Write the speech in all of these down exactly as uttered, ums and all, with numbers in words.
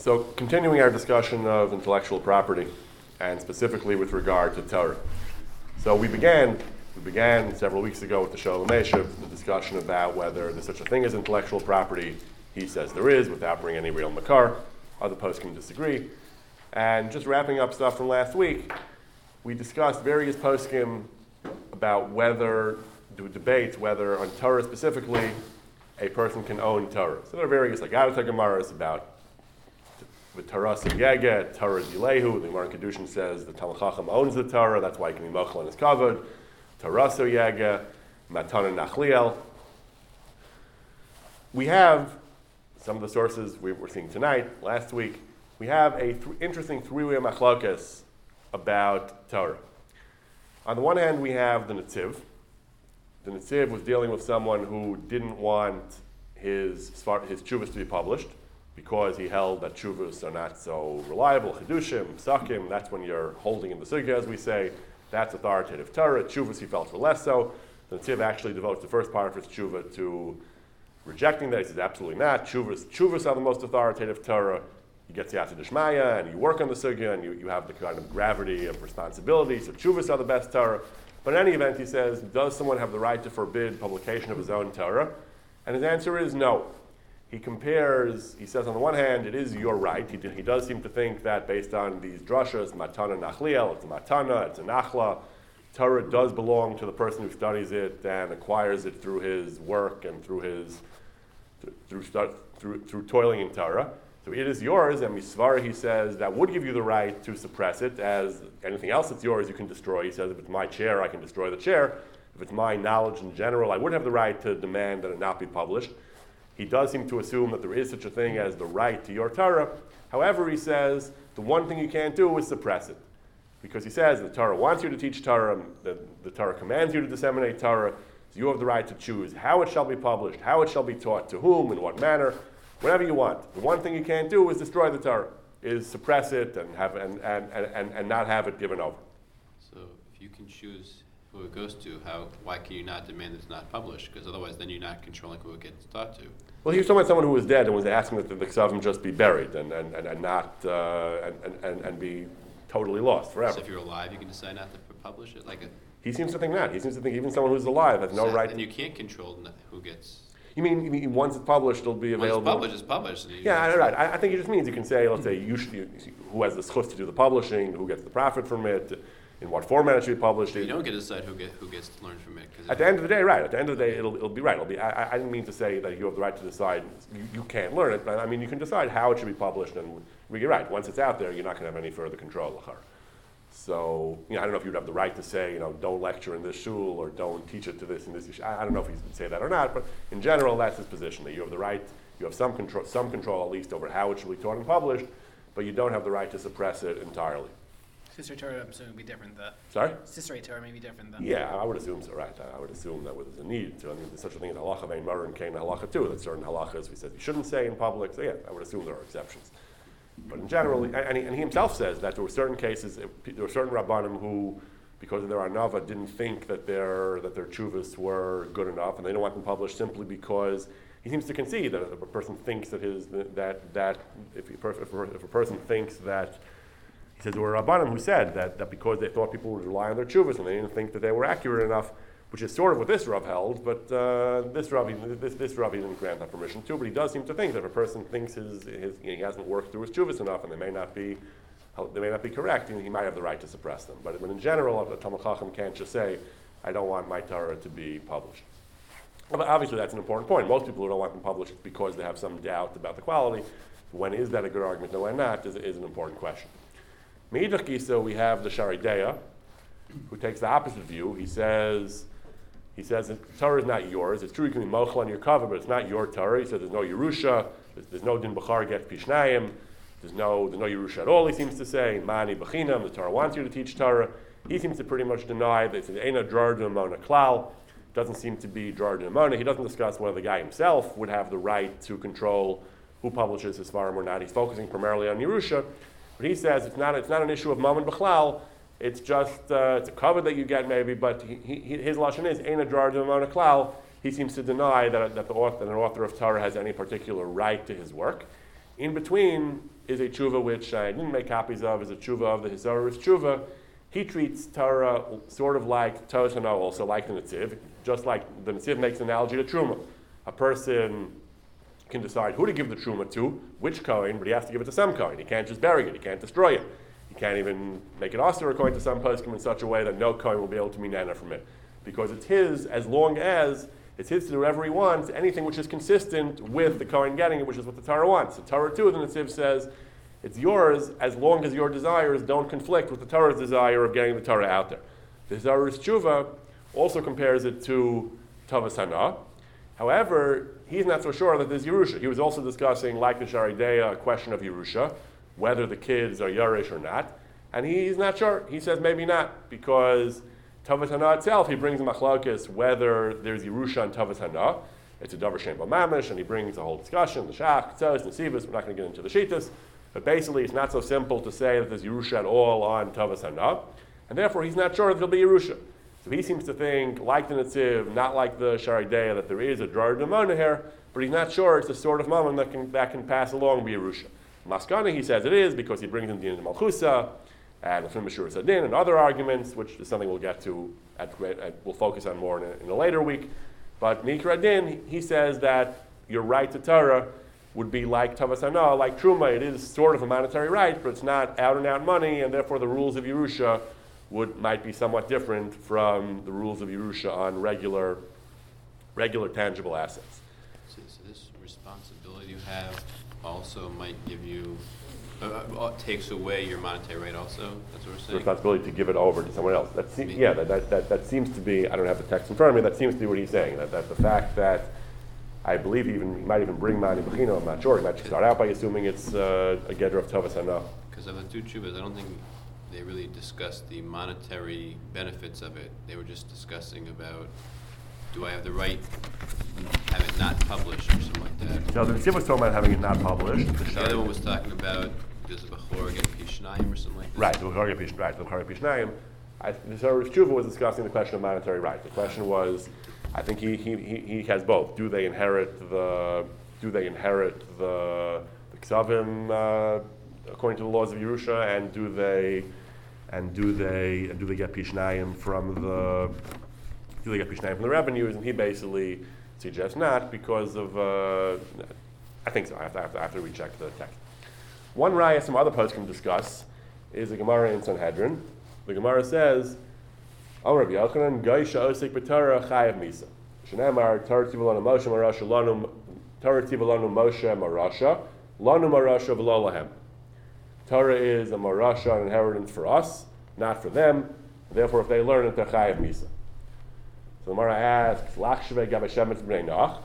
So continuing our discussion of intellectual property, and specifically with regard to Torah. So we began we began several weeks ago with the Sholem Eshev, the discussion about whether there's such a thing as intellectual property. He says there is, without bringing any real makar. Other poskim disagree. And just wrapping up stuff from last week, we discussed various poskim about whether, do debates whether on Torah specifically, a person can own Torah. So there are various like Agatha Gemaras about with Torah Yege, Torah Dilehu. The Gemara in Kedushin says the Talmid Chacham owns the Torah, that's why he can be mochel on his kavod. Torah Yege, Matana Nachliel. We have some of the sources we were seeing tonight, last week. We have a th- interesting three-way machlokas about Torah. On the one hand, we have the Netziv. The Netziv was dealing with someone who didn't want his his tshuvas to be published because he held that tshuvas are not so reliable. Chidushim, Psakim, that's when you're holding in the sugya, as we say. That's authoritative Torah. Tshuvas he felt were less so. The Netziv actually devotes the first part of his tshuva to rejecting that. He says, absolutely not. Tshuvas, tshuvas are the most authoritative Torah. You get Siyata Dishmaya, and you work on the sugya, and you, you have the kind of gravity of responsibility. So tshuvas are the best Torah. But in any event, he says, does someone have the right to forbid publication of his own Torah? And his answer is no. He compares, he says on the one hand, it is your right. He, do, he does seem to think that based on these drashas, matana nachliel, it's a matana, it's a nachla. Torah does belong to the person who studies it and acquires it through his work and through his, through, through, through, through toiling in Torah. So it is yours, and Misvara, he says, that would give you the right to suppress it, as anything else that's yours you can destroy. He says, if it's my chair, I can destroy the chair. If it's my knowledge in general, I would have the right to demand that it not be published. He does seem to assume that there is such a thing as the right to your Torah. However, he says, the one thing you can't do is suppress it. Because he says the Torah wants you to teach Torah, the, the Torah commands you to disseminate Torah, so you have the right to choose how it shall be published, how it shall be taught, to whom, in what manner. Whatever you want. The one thing you can't do is destroy the Torah, is suppress it and have and, and, and, and not have it given over. So if you can choose who it goes to, how why can you not demand it's not published? Because otherwise then you're not controlling who it gets taught to. Well, he was talking about someone who was dead and was asking that the Ksavim just be buried and, and, and, and not uh, and, and, and be totally lost forever. So if you're alive, you can decide not to publish it? Like a, He seems to think not. He seems to think even someone who's alive has no so, right. And you can't control who gets... You mean, you mean once it's published, it'll be available? Once it's published, it's published. Yeah, right. I, I think it just means you can say, let's say, you should, you, who has the schus to do the publishing, who gets the profit from it, in what format it should be published. You don't get to decide who get who gets to learn from it. At the end of the day, right. At the end of the day, it'll it'll be right. It'll be. I, I didn't mean to say that you have the right to decide. You, you can't learn it, but I mean you can decide how it should be published, and you're right. Once it's out there, you're not going to have any further control. So, you know, I don't know if you'd have the right to say, you know, don't lecture in this shul or don't teach it to this and this. I, I don't know if he would say that or not, but in general, that's his position, that you have the right, you have some control, some control at least over how it should be taught and published, but you don't have the right to suppress it entirely. Sister Torah, I'm assuming, would be different though. Sorry? Sister Torah may be different though. Yeah, I would assume so, right. I would assume that there's a need to. I mean, there's such a thing as halacha vein mar and kain halacha too. That certain halachas we said you shouldn't say in public. So yeah, I would assume there are exceptions. But in general, and he, and he himself says that there were certain cases, there were certain rabbanim who, because of their anava, didn't think that their that their tshuvas were good enough, and they don't want them published simply because he seems to concede that if a person thinks that his that that if a, if a, if a person thinks that he says there were rabbanim who said that that because they thought people would rely on their tshuvas and they didn't think that they were accurate enough, which is sort of what this Rav held, but uh, this Rav this, this Rav he didn't grant that permission to. But he does seem to think that if a person thinks his, his you know, he hasn't worked through his tshuvas enough, and they may not be they may not be correct, he might have the right to suppress them. But, but in general, a Talmid Chacham can't just say, "I don't want my Torah to be published." But obviously, that's an important point. Most people who don't want them published because they have some doubt about the quality. When is that a good argument? No, when not is, is an important question. Meidach Gisa, we have the Shari Deya, who takes the opposite view. He says. He says that Torah is not yours. It's true you can be mochel on your cover, but it's not your Torah. He says there's no Yerusha, there's, there's no din b'char get pishnayim, there's no there's no Yerusha at all. He seems to say mani b'chinam. The Torah wants you to teach Torah. He seems to pretty much deny that it's eina drar d'amona klal. Doesn't seem to be drar d'amona. He doesn't discuss whether the guy himself would have the right to control who publishes his svarim or not. He's focusing primarily on Yerusha, but he says it's not it's not an issue of mammon b'chlal. It's just uh, it's a cover that you get maybe, but he, he, his lashon is ein adrar d'amona klal. He seems to deny that that the author, that an author of Torah has any particular right to his work. In between, is a tshuva which I didn't make copies of, is a tshuva of the Hisaurus tshuva. He treats Torah sort of like Torah Hana, also like the Netziv, just like the Netziv makes an analogy to Truma. A person can decide who to give the Truma to, which Kohen, but he has to give it to some Kohen. He can't just bury it, he can't destroy it. He can't even make it austere according to some poskim in such a way that no Kohen will be able to minana from it. Because it's his as long as it's his to do whatever he wants, anything which is consistent with the Kohen getting it, which is what the Torah wants. The Torah too, the Netziv says, it's yours as long as your desires don't conflict with the Torah's desire of getting the Torah out there. The Hisaurus tshuva also compares it to Tavas Hana. However, he's not so sure that there's Yerusha. He was also discussing, like the Sha'arei Deah, a question of Yerusha, whether the kids are Yerush or not. And he's not sure. He says maybe not, because Tavas Hana itself, he brings machlokes whether there's Yerusha on Tavas Hana. It's a Davar Shem B'Mamish, and he brings a whole discussion, the Shach, Tzos, Nesivos. We're not going to get into the Shitas. But basically, it's not so simple to say that there's Yerusha at all on Tavas Hana. And therefore, he's not sure that there'll be Yerusha. So he seems to think, like the Netziv, not like the Sha'arei Deah, that there is a Drar Demona here, but he's not sure it's the sort of moment that can, that can pass along be Yerusha. Maskana, he says it is, because he brings in Din Malchusa, and Lefnim Meshur Sadin, and other arguments, which is something we'll get to, at, at, we'll focus on more in a, in a later week. But Mikra Din, he says that your right to Torah would be like Tavas Hana, like Truma. It is sort of a monetary right, but it's not out and out money, and therefore the rules of Yerusha would might be somewhat different from the rules of Yerusha on regular, regular tangible assets. So, so this responsibility you have also might give you, uh, uh, takes away your monetary right also? That's what we're saying? The responsibility to give it over to someone else. That se- yeah, that, that, that, that seems to be, I don't have the text in front of me, that seems to be what he's saying, that, that the fact that I believe even he might even bring Mani Bechino, I'm not sure. He might start out by assuming it's uh, a Gedra of Tavas Hana. Because of the two tshuvas, I don't think they really discussed the monetary benefits of it. They were just discussing about, do I have the right to have it not published or something like that. So the Netziv was talking about having it not published. The, the other one was talking about, does a Bechor get Pishnayim or something like that? Right, the Bechor get Pishnayim. Right, the Bechor get Pishnayim. I, the Hisaurus tshuva was discussing the question of monetary right. The question was, I think he, he, he, he has both. Do they inherit the do they inherit the, the Ksavim uh, according to the laws of Yerusha, and do they and do they and do they get Pishnayim from the do they get Pishnayim from the revenues? And he basically suggests not, because of uh, I think so. I have to, I have to, I have to recheck the text. One raya some other posts can discuss is the Gemara in Sanhedrin. The Gemara says, "Oh, Rabbi Yochanan, Gaisha Osik B'Torah Chayav Misa. Shneimar Torah Tivalanu Moshe Marasha Lanu Torah Tivalanu Moshe Marasha Lanu Marasha V'Lo Lahem." Torah is a Marasha, an inheritance for us, not for them. Therefore, if they learn it, they're Chayav Misa. So the Gemara asks, "Lach Shvei Gav Hashem Mitzvah B'nei Nach."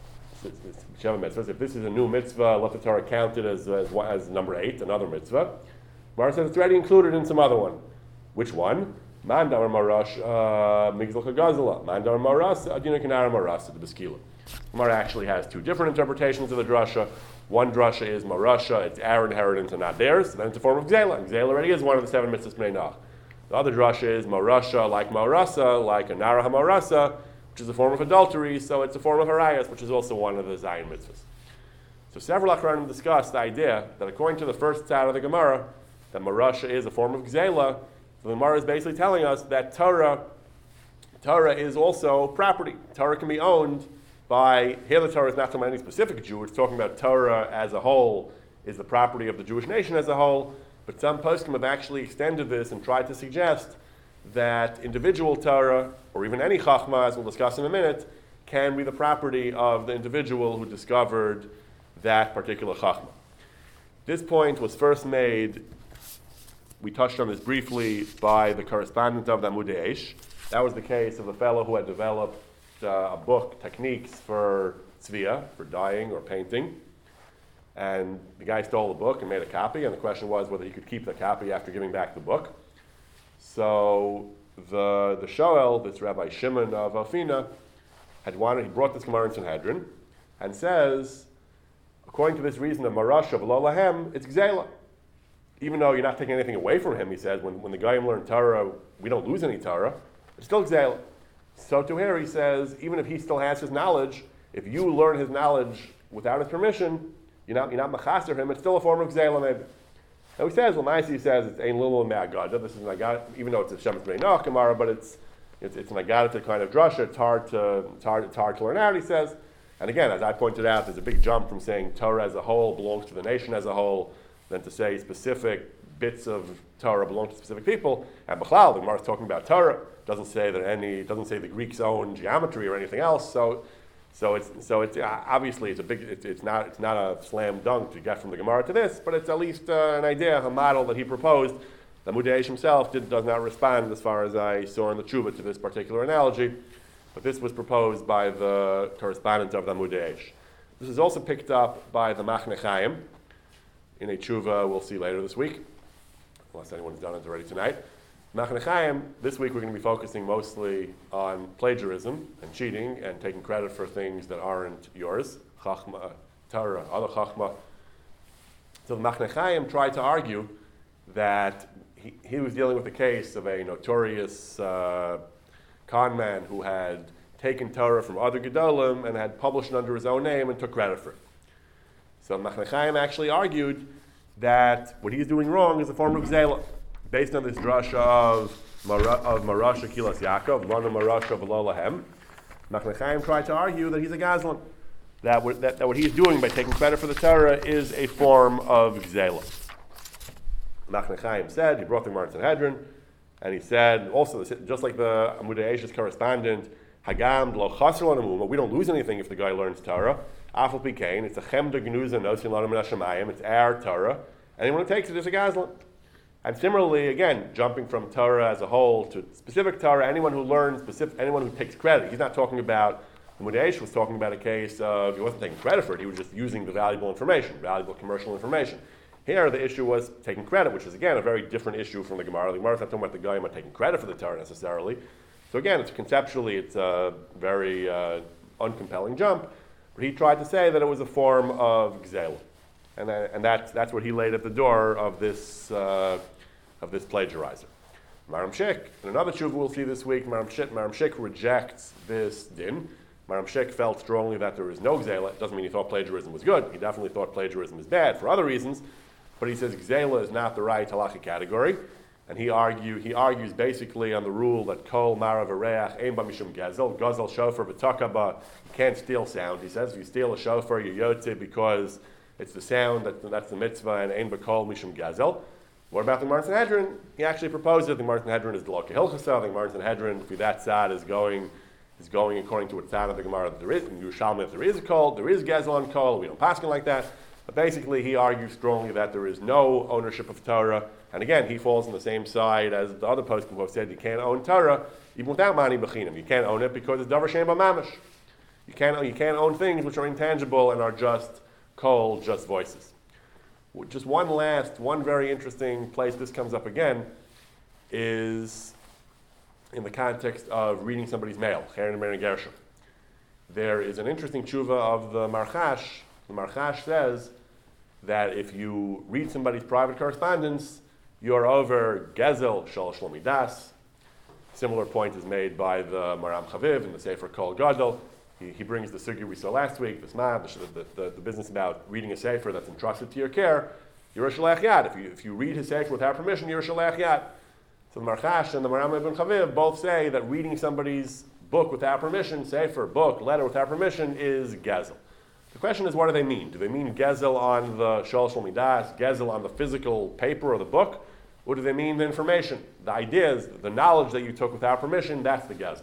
If this is a new mitzvah, let the Torah count it as, as, as number eight, another mitzvah. Gemara says it's already included in some other one. Which one? Mandar Marash Migzal Chagazala. Mandar Maras Adina Kanara Maras the Beskila. Gemara actually has two different interpretations of the drasha. One drasha is Marasha, it's our inheritance and not theirs. Then it's a form of Gzela. Gzela already is one of the seven mitzvahs Bnei Nach. The other drasha is Marasha, like Marasa, like a Nara HaMarasa, which is a form of adultery, so it's a form of Harayas, which is also one of the Zion mitzvahs. So several Acharonim discussed the idea that according to the first side of the Gemara, that Marasha is a form of Gzela. So the Gemara is basically telling us that Torah, Torah is also property. Torah can be owned by, here the Torah is not talking about any specific Jew, it's talking about Torah as a whole is the property of the Jewish nation as a whole, but some poskim have actually extended this and tried to suggest that individual Torah, or even any Chachma, as we'll discuss in a minute, can be the property of the individual who discovered that particular Chachma. This point was first made, we touched on this briefly, by the correspondent of the Amudei Eish. That was the case of a fellow who had developed uh, a book, techniques for tzvia, for dyeing or painting. And the guy stole the book and made a copy, and the question was whether he could keep the copy after giving back the book. So the the Shoel, this Rabbi Shimon of Afina, had wanted, he brought this Gemara in Sanhedrin, and says, according to this reason of Marasha V'Lo Lahem, it's Gzela. Even though you're not taking anything away from him, he says, when, when the Goyim learn Torah, we don't lose any Torah, it's still Gzela. So to here he says, even if he still has his knowledge, if you learn his knowledge without his permission, you're not, you're not machaser him, it's still a form of gzela maybe. Now he says, Lamaisi he says it's ein little me'agada. This is an agada, even though it's a Shemitz Bnei Noach Gemara, but it's it's it's an agada kind of drasha. It's hard to it's hard it's hard to learn out. He says, and again, as I pointed out, there's a big jump from saying Torah as a whole belongs to the nation as a whole, than to say specific bits of Torah belong to specific people. And Bechlal, the Gemara is talking about Torah. Doesn't say that any doesn't say the Greeks own geometry or anything else. So. So it's so it's uh, obviously it's a big it's, it's not it's not a slam dunk to get from the Gemara to this, but it's at least uh, an idea, a model that he proposed. The Mudeish himself did, does not respond, as far as I saw in the Tshuva, to this particular analogy, but this was proposed by the correspondent of the Mudeish. This is also picked up by the Machne Chaim in a Tshuva we'll see later this week, unless anyone's done it already tonight. Machne Chaim, this week we're going to be focusing mostly on plagiarism and cheating and taking credit for things that aren't yours, Chachma, Torah, other Chachma. So the Machne Chaim tried to argue that he, he was dealing with a case of a notorious uh, con man who had taken Torah from other Gedolim and had published it under his own name and took credit for it. So Machne Chaim actually argued that what he's doing wrong is a form of Gzela, based on this drasha of Mara, of Marasha Kilas Yaakov, Lana Marasha V'lo Lahem. Machne Chaim tried to argue that he's a Gazlan, that what, that, that what he's doing by taking credit for the Torah is a form of Gzela. Machne Chaim said, he brought the Gemara Sanhedrin, and he said, also, just like the Amudei Eish's correspondent, Hagam lo chaser l'namuma, we don't lose anything if the guy learns Torah. Afal pikein, it's a chemda gnuza nosin l'nam n'ashamayim, it's our Torah. Anyone who takes it is a Gazlan. And similarly, again, jumping from Torah as a whole to specific Torah, anyone who learns specific, anyone who takes credit, he's not talking about, the Mudeish was talking about a case of, he wasn't taking credit for it, he was just using the valuable information, valuable commercial information. Here, the issue was taking credit, which is, again, a very different issue from the Gemara. The Gemara is not talking about the guy not taking credit for the Torah necessarily. So again, it's conceptually, it's a very uh, uncompelling jump. But he tried to say that it was a form of Gzela. And, uh, and that's, that's what he laid at the door of this uh, of this plagiarizer. Maram Shik, in another tshuva we'll see this week, Maram Shik, Maram Shik rejects this din. Maram Shik felt strongly that there is no Gzela. It doesn't mean he thought plagiarism was good. He definitely thought plagiarism is bad for other reasons. But he says Gzela is not the right halachic category. And he argue he argues basically on the rule that Kol Mara V'Reach Ein Ba Mishum Gezel, Gazel Shofar V'Takaba, you can't steal sound. He says if you steal a shofar, you're yotze because it's the sound, that, that's the mitzvah, and Ein Ba Kol Mishum Gezel. What about the Gemara Sanhedrin? He actually proposes that the Gemara Sanhedrin is the Loka Hilchasa. The Gemara Sanhedrin, if that side is going is going according to what side of the Gemara that there is. In Yerushalmi, if there is a kol, there is Gezel on kol. We don't pass it like that. But basically, he argues strongly that there is no ownership of Torah. And again, he falls on the same side as the other poskim who have said you can't own Torah even without mani b'chinam. You can't own it because it's davar shem b'mamish. You can't you can't own things which are intangible and are just kol, just voices. Just one last, one very interesting place this comes up again is in the context of reading somebody's mail, Cheren Meir and Gershom. There is an interesting tshuva of the Marchash. The Marchash says that if you read somebody's private correspondence, you're over Gezel Shal Shlomidas. Similar point is made by the Maram Chaviv in the Sefer Kol Gadol. He, he brings the sugya we saw last week, the Sma, the, the, the business about reading a sefer that's entrusted to your care. You're a shalach yad. If you if you read his sefer without permission, you're a shalach yad. So the Marchash and the Maram Ibn Chaviv both say that reading somebody's book without permission, sefer, book, letter without permission, is gezel. The question is, what do they mean? Do they mean gezel on the shal shel midas, gezel on the physical paper or the book, or do they mean the information, the ideas, the knowledge that you took without permission? That's the gezel.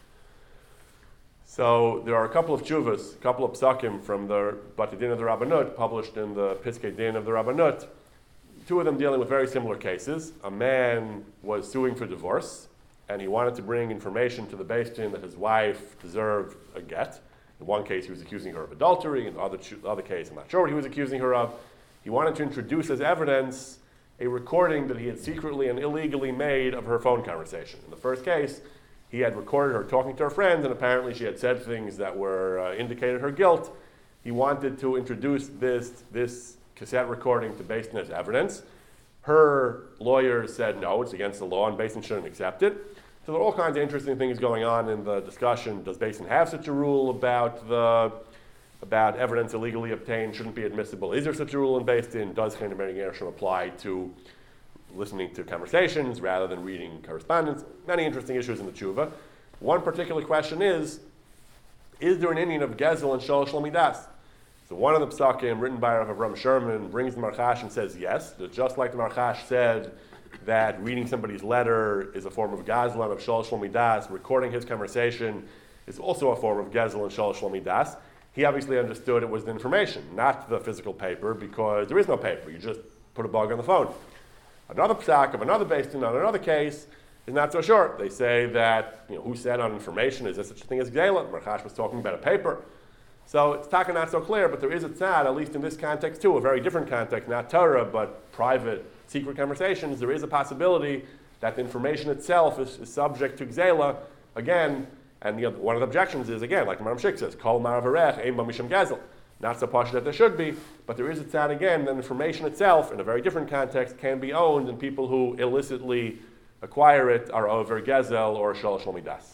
So there are a couple of tshuvas, a couple of psakim from the Batei Din of the Rabbanut, published in the Piskei Din of the Rabbanut. Two of them dealing with very similar cases. A man was suing for divorce, and he wanted to bring information to the Beis Din that his wife deserved a get. In one case, he was accusing her of adultery. In the other, the other case, I'm not sure what he was accusing her of. He wanted to introduce as evidence a recording that he had secretly and illegally made of her phone conversation. In the first case, he had recorded her talking to her friends, and apparently she had said things that were uh, indicated her guilt. He wanted to introduce this, this cassette recording to Beis Din as evidence. Her lawyers said no, it's against the law, and Beis Din shouldn't accept it. So there are all kinds of interesting things going on in the discussion. Does Beis Din have such a rule about the about evidence illegally obtained shouldn't be admissible. Is there such a rule in Beis Din? Does Chein B'nei Gershom apply to listening to conversations rather than reading correspondence? Many interesting issues in the tshuva. One particular question is, is there an Indian of Gezel and Shalosh Lamidas? So one of the psakim written by Rav Avram Sherman brings the Marchash and says yes, that just like the Marchash said that reading somebody's letter is a form of Gazlan of Shalosh Lamidas, recording his conversation is also a form of Gezel and Shalosh Lamidas. He obviously understood it was the information, not the physical paper, because there is no paper. You just put a bug on the phone. Another psak of another Beis Din on another case is not so sure. They say that, you know, who said on information, is there such a thing as Gzela? Marchash was talking about a paper. So it's talking not so clear, but there is a tzad, at least in this context too, a very different context, not Torah, but private, secret conversations. There is a possibility that the information itself is, is subject to Gzela, again, and you know, one of the objections is, again, like the Maram Shik says, Kol Marav Arech, Ein Ba Misham Gezel. Not so posh that there should be, but there is a tzad again, that information itself, in a very different context, can be owned, and people who illicitly acquire it are over Gezel or Shalosh Lamidas.